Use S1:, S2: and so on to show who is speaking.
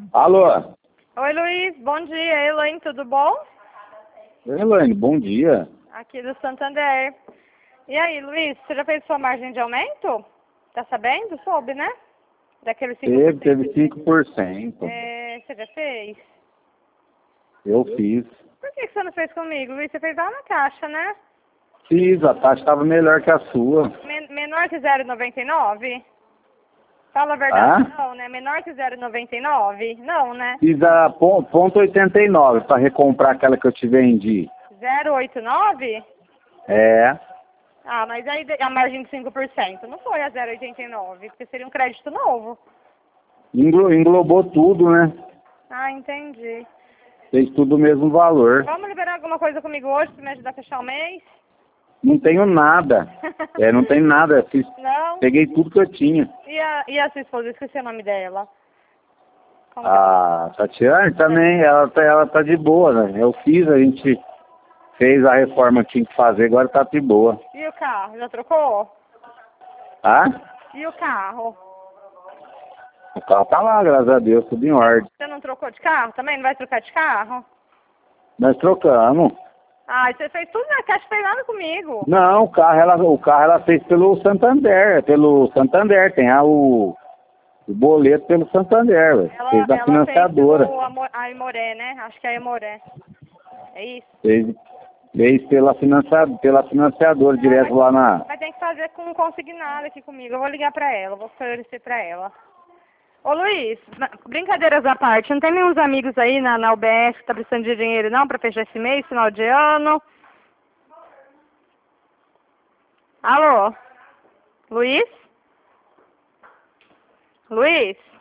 S1: Alô?
S2: Oi, Luiz. Bom dia. Elaine, tudo bom?
S1: Elaine, bom dia.
S2: Aqui do Santander. E aí, Luiz, você já fez sua margem de aumento? Tá sabendo? Soube, né? Daquele 5%.
S1: Teve 5%.
S2: Você já fez?
S1: Eu fiz.
S2: Por que você não fez comigo, Luiz? Você fez lá na caixa, né?
S1: Fiz, a taxa estava melhor que a sua.
S2: Menor que 0,99? Fala a verdade.
S1: Ah?
S2: Não, né? Menor que 0,99? Não, né?
S1: Fiz a ponto 89 para recomprar aquela que eu te vendi.
S2: 0,89?
S1: É.
S2: Ah, mas aí a margem de 5% não foi a 0,89, porque seria um crédito novo.
S1: Englobou tudo, né?
S2: Ah, entendi.
S1: Fez tudo o mesmo valor.
S2: Vamos liberar alguma coisa comigo hoje para me ajudar a fechar o mês?
S1: Não tenho nada. Não tem nada.
S2: Não?
S1: Peguei tudo que eu tinha.
S2: E a sua esposa? Esqueci o nome dela. Como que
S1: A Tatiane também, ela tá de boa, né? Eu fiz, a gente fez a reforma que tinha que fazer, agora tá de boa.
S2: E o carro? Já trocou?
S1: Tá?
S2: E o carro?
S1: O carro tá lá, graças a Deus, tudo em ordem.
S2: Você não trocou de carro também? Não vai trocar de carro?
S1: Nós trocamos.
S2: Ah, você fez tudo na caixa, fez nada comigo.
S1: Não, o carro ela fez pelo Santander. Pelo Santander, tem o boleto pelo Santander, ué. Fez da
S2: Ela
S1: financiadora.
S2: fez a Aimoré, né? Acho que é a Aimoré. É isso?
S1: Fez pela financiadora, direto lá na...
S2: Vai ter que fazer com consignado aqui comigo. Eu vou ligar pra ela, vou esclarecer pra ela. Ô Luiz, brincadeiras à parte, não tem nenhum amigos aí na UBS que tá precisando de dinheiro não pra fechar esse mês, final de ano? Alô? Luiz? Luiz?